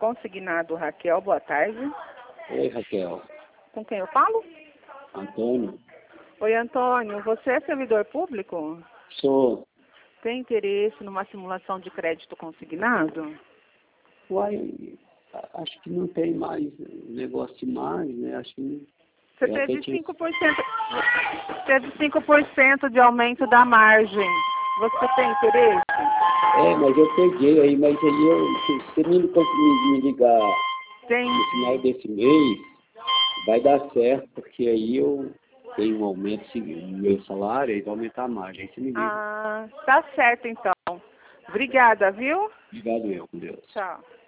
Consignado Raquel, boa tarde. Oi, Raquel. Com quem eu falo? Antônio. Oi, Antônio. Você é servidor público? Sou. Tem interesse numa simulação de crédito consignado? Uai, acho que não tem mais negócio de mais, né? Acho que Você eu teve até tinha... 5% de aumento da margem. Você tem interesse? Mas eu peguei aí, mas aí se você me ligar Tem. no final desse mês, vai dar certo, porque aí eu tenho um aumento no meu salário e vai aumentar a margem. Aí você me liga. Ah, tá certo então. Obrigada, viu? Obrigado eu, com Deus. Tchau.